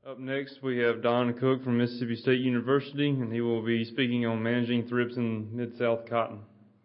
Up next, we have Don Cook from Mississippi State University, and he will be speaking on managing thrips in Mid-South cotton.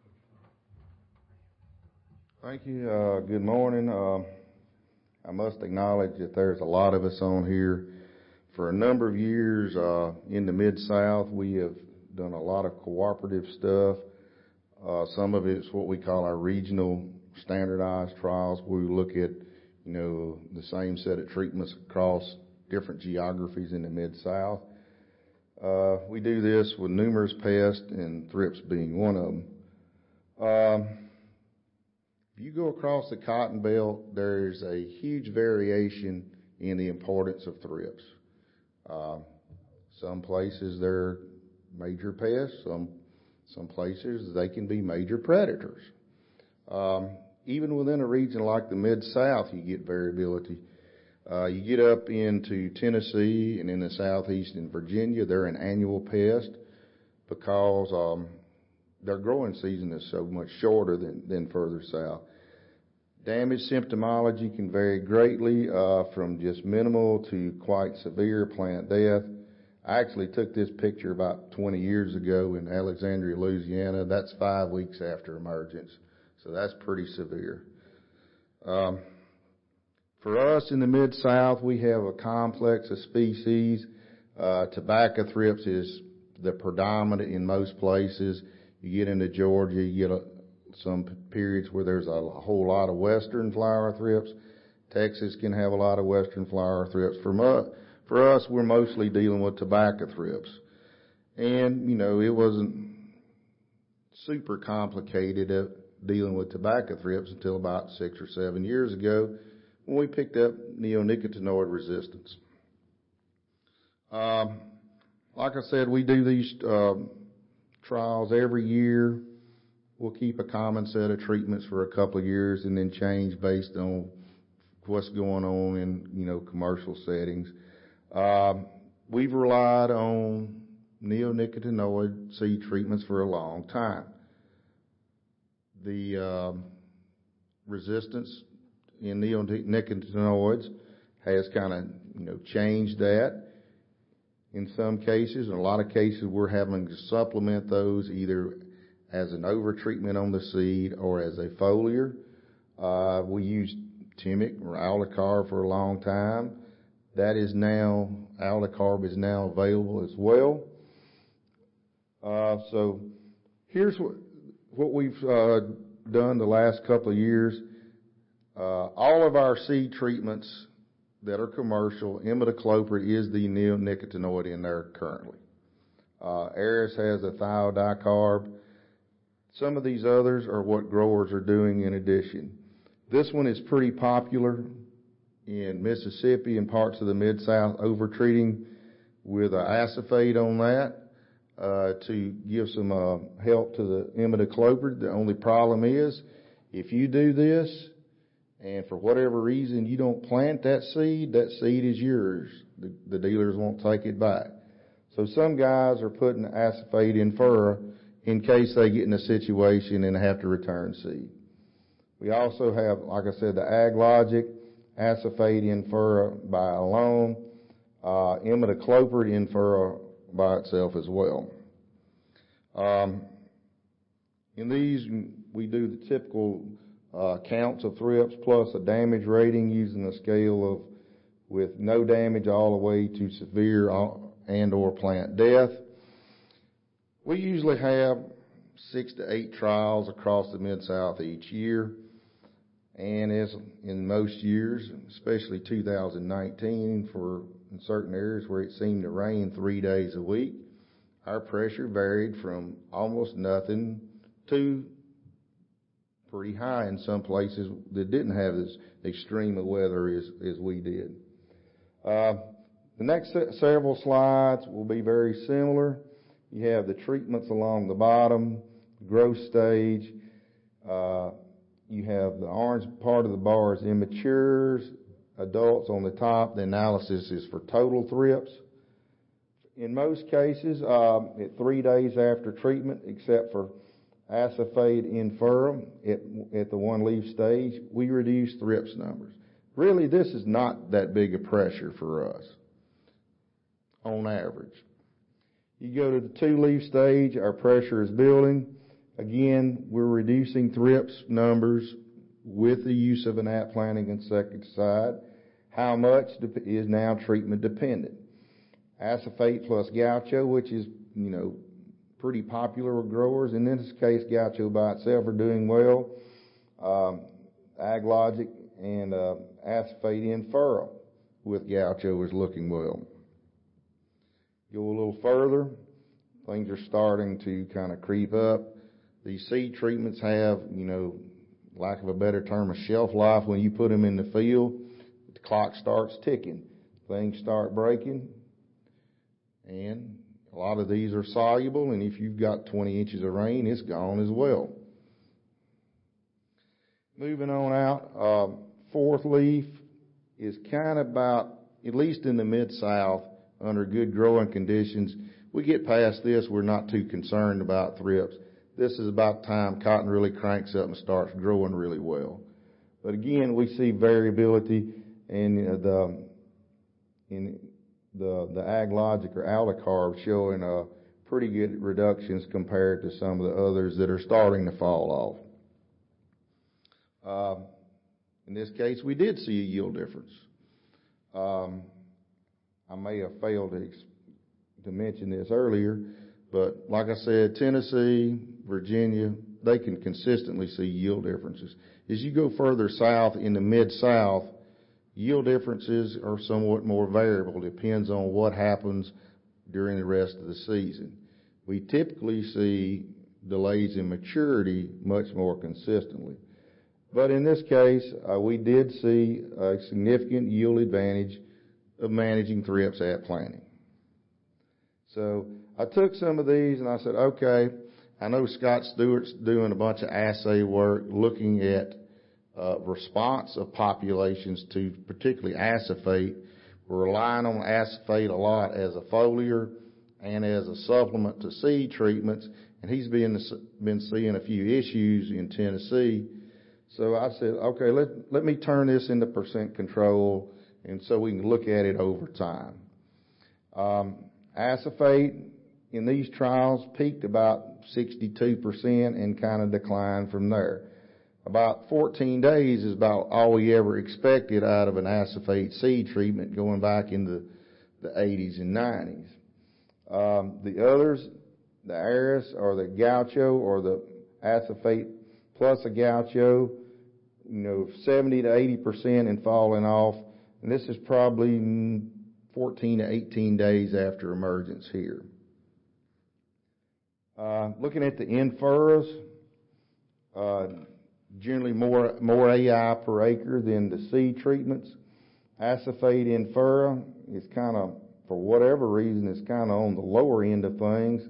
Thank you. Good morning. I must acknowledge that there's a lot of us on here. For a number of years in the Mid-South, we have done a lot of cooperative stuff. Some of it's what we call our regional standardized trials, where we look at, the same set of treatments across different geographies in the Mid-South. We do this with numerous pests, and thrips being one of them. If you go across the cotton belt, there's a huge variation in the importance of thrips. Some places they're major pests, some places they can be major predators. Even within a region like the Mid-South, you get variability. You get up into Tennessee and in the Southeast in Virginia, they're an annual pest because their growing season is so much shorter than further south. Damage symptomology can vary greatly from just minimal to quite severe plant death. I actually took this picture about 20 years ago in Alexandria, Louisiana. That's 5 weeks after emergence, so that's pretty severe. For us in the Mid-South, we have a complex of species. Tobacco thrips is the predominant in most places. You get into Georgia, you get some periods where there's a whole lot of western flower thrips. Texas can have a lot of western flower thrips. For us, we're mostly dealing with tobacco thrips. And, it wasn't super complicated dealing with tobacco thrips until about 6 or 7 years ago when we picked up neonicotinoid resistance. Like I said, we do these trials every year. We'll keep a common set of treatments for a couple of years and then change based on what's going on in, commercial settings. We've relied on neonicotinoid seed treatments for a long time. The resistance in neonicotinoids has kind of, changed that. In some cases, in a lot of cases, we're having to supplement those either as an overtreatment on the seed or as a foliar. We used Timic or Alicar for a long time. Alicarb is now available as well. So here's what we've done the last couple of years. All of our seed treatments that are commercial, imidacloprid is the neonicotinoid in there currently. Aris has a thiodicarb. Some of these others are what growers are doing in addition. This one is pretty popular in Mississippi and parts of the Mid-South, overtreating with acephate on that to give some help to the imidacloprid. The only problem is if you do this and for whatever reason you don't plant that seed is yours. The dealers won't take it back. So some guys are putting acephate in furrow in case they get in a situation and have to return seed. We also have, like I said, the AgLogic, acephate in furrow by alone, imidacloprid in furrow by itself as well. In these, we do the typical counts of thrips plus a damage rating using a scale of with no damage all the way to severe and or plant death. We usually have 6 to 8 trials across the Mid-South each year. And as in most years, especially 2019, in certain areas where it seemed to rain 3 days a week, our pressure varied from almost nothing to pretty high in some places that didn't have as extreme a weather as we did. The next several slides will be very similar. You have the treatments along the bottom, the growth stage. You have the orange part of the bar is immatures, adults on the top. The analysis is for total thrips. In most cases, at 3 days after treatment, except for acephate in furrow at the one leaf stage, we reduce thrips numbers. Really, this is not that big a pressure for us. on average. You go to the 2-leaf stage, our pressure is building. Again, we're reducing thrips numbers with the use of an at-planting insecticide. How much is now treatment dependent. Acephate plus Gaucho, which is, pretty popular with growers. In this case, Gaucho by itself are doing well. AgLogic and Acephate in furrow with Gaucho is looking well. Go a little further, things are starting to kind of creep up. These seed treatments have, lack of a better term, a shelf life. When you put them in the field, the clock starts ticking. Things start breaking, and a lot of these are soluble, and if you've got 20 inches of rain, it's gone as well. Moving on out, 4th leaf is kind of about, at least in the Mid-South, under good growing conditions. We get past this, we're not too concerned about thrips. This is about time cotton really cranks up and starts growing really well. But again, we see variability in the AgLogic or AldiCarb showing pretty good reductions compared to some of the others that are starting to fall off. In this case, we did see a yield difference. I may have failed to mention this earlier, but like I said, Tennessee, Virginia, they can consistently see yield differences. As you go further south in the Mid-South, yield differences are somewhat more variable. Depends on what happens during the rest of the season. We typically see delays in maturity much more consistently. But in this case, we did see a significant yield advantage of managing thrips at planting. So I took some of these and I said, okay, I know Scott Stewart's doing a bunch of assay work looking at response of populations to particularly acephate. We're relying on acephate a lot as a foliar and as a supplement to seed treatments, and he's been seeing a few issues in Tennessee. So I said, okay, let me turn this into percent control, and so we can look at it over time. Acephate in these trials peaked about 62% and kind of declined from there. About 14 days is about all we ever expected out of an acephate seed treatment going back into the 80s and 90s. The others, the Aris or the Gaucho or the acephate plus a Gaucho, 70 to 80% and falling off. And this is probably 14 to 18 days after emergence here. Looking at the in-furrows, generally more AI per acre than the seed treatments. Acephate in furrow is kind of, for whatever reason, is kind of on the lower end of things.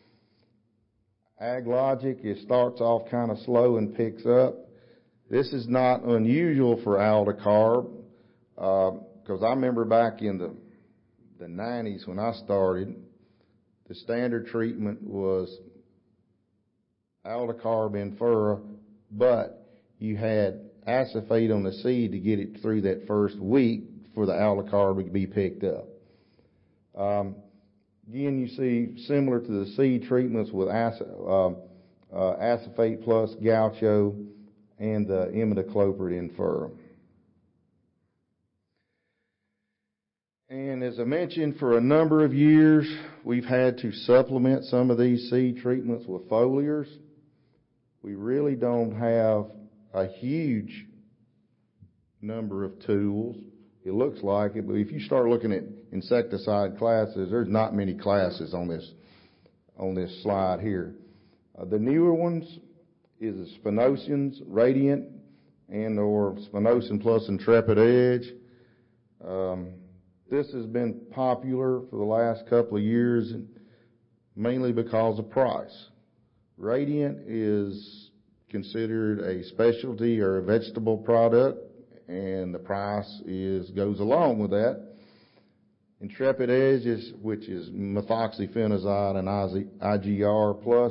AgLogic, it starts off kind of slow and picks up. This is not unusual for AldiCarb, because I remember back in the 90s when I started, the standard treatment was AldiCarb in furrow, but you had acephate on the seed to get it through that first week for the AldiCarb to be picked up. Again, you see similar to the seed treatments with acephate plus Gaucho and the imidacloprid in furrow. And as I mentioned, for a number of years, we've had to supplement some of these seed treatments with foliars. We really don't have a huge number of tools. It looks like it, but if you start looking at insecticide classes, there's not many classes on this slide here. The newer ones is the Spinosians, Radiant, and or Spinosin plus Intrepid Edge. This has been popular for the last couple of years, mainly because of price. Radiant is considered a specialty or a vegetable product, and the price goes along with that. Intrepid Edge, which is methoxyphenazide and IGR plus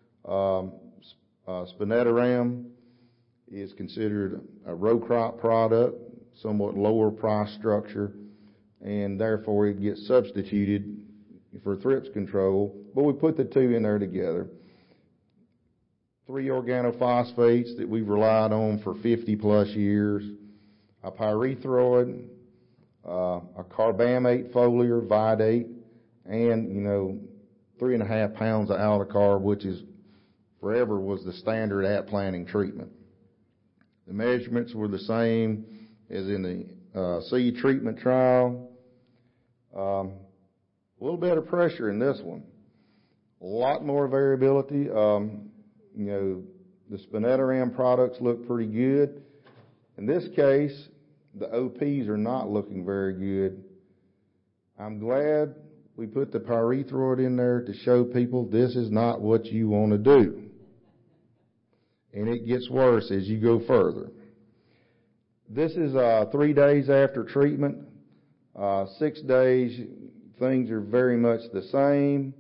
Spinetoram, is considered a row crop product, somewhat lower price structure. and therefore it gets substituted for thrips control, but we put the two in there together. 3 organophosphates that we've relied on for 50 plus years, a pyrethroid, a carbamate foliar, Vidate, and, 3.5 pounds of Aldicarb, which is forever was the standard at planting treatment. The measurements were the same as in the seed treatment trial. A little better pressure in this one. A lot more variability. The Spinetoram products look pretty good. In this case, the OPs are not looking very good. I'm glad we put the pyrethroid in there to show people this is not what you want to do. And it gets worse as you go further. This is 3 days after treatment. 6 days, things are very much the same.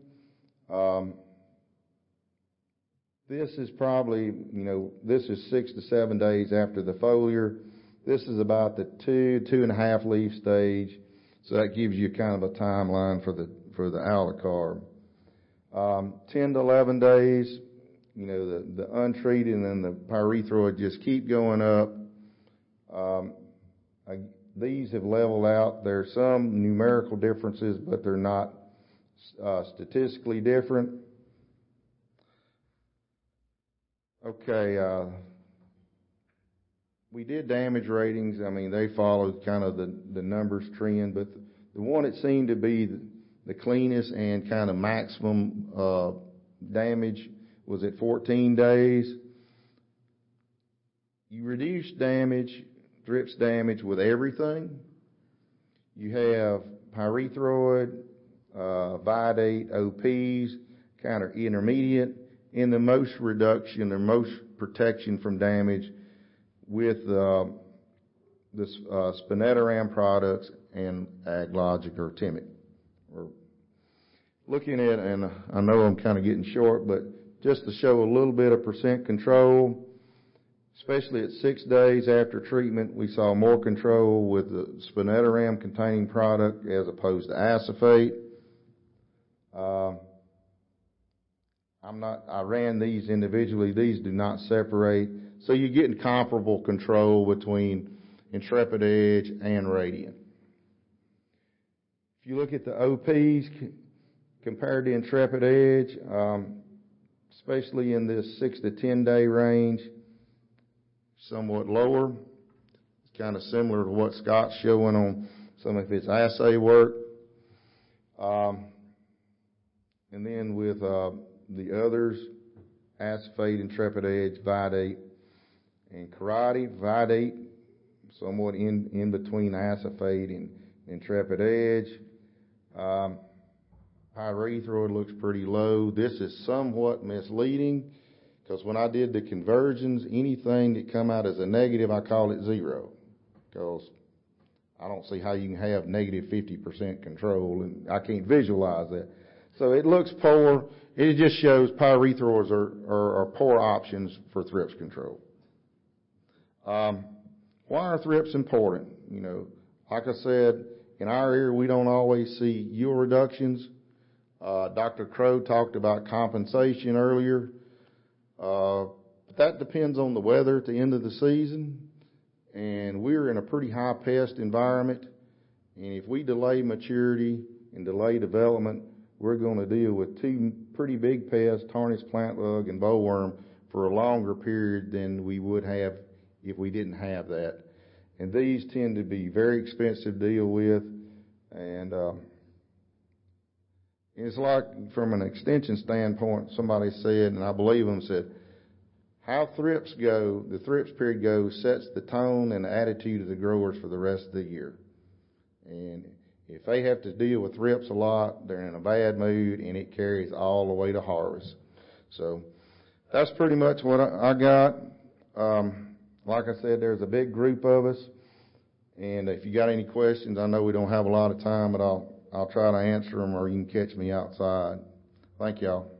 This is probably, this is 6 to 7 days after the foliar. This is about the 2.5 leaf stage. So that gives you kind of a timeline for the Aldicarb. 10 to 11 days, the untreated and then the pyrethroid just keep going up. These have leveled out. There are some numerical differences, but they're not statistically different. Okay, we did damage ratings. I mean, they followed kind of the numbers trend, but the one that seemed to be the cleanest and kind of maximum damage was at 14 days. You reduce damage, thrips damage with everything. You have pyrethroid, Vidate, OPs, kind of intermediate, in the most reduction or most protection from damage with the Spinetoram products and AgLogic or Timic. We're looking at, and I know I'm kind of getting short, but just to show a little bit of percent control, especially at 6 days after treatment, we saw more control with the Spinetoram containing product as opposed to acephate. I ran these individually. These do not separate. So you're getting comparable control between Intrepid Edge and Radiant. If you look at the OPs compared to Intrepid Edge, especially in this 6 to 10 day range, somewhat lower. It's kind of similar to what Scott's showing on some of his assay work. And then with the others, acephate, Intrepid Edge, Vidate, and Karate. Vidate, somewhat in between acephate and Intrepid Edge. Pyrethroid looks pretty low. This is somewhat misleading because when I did the conversions, anything that come out as a negative, I call it 0 because I don't see how you can have negative 50% control, and I can't visualize that. So it looks poor. It just shows pyrethroids are poor options for thrips control. Why are thrips important? Like I said, in our area, we don't always see yield reductions. Dr. Crow talked about compensation earlier. But that depends on the weather at the end of the season. And we're in a pretty high pest environment. And if we delay maturity and delay development, we're going to deal with 2 pretty big pests, tarnished plant bug and bollworm, for a longer period than we would have if we didn't have that. And these tend to be very expensive to deal with. And it's like, from an extension standpoint, somebody said, and I believe them, said, how thrips go, the thrips period goes, sets the tone and the attitude of the growers for the rest of the year. And if they have to deal with thrips a lot, they're in a bad mood, and it carries all the way to harvest. So that's pretty much what I got. Like I said, there's a big group of us, and if you got any questions, I know we don't have a lot of time, but I'll try to answer them, or you can catch me outside. Thank y'all.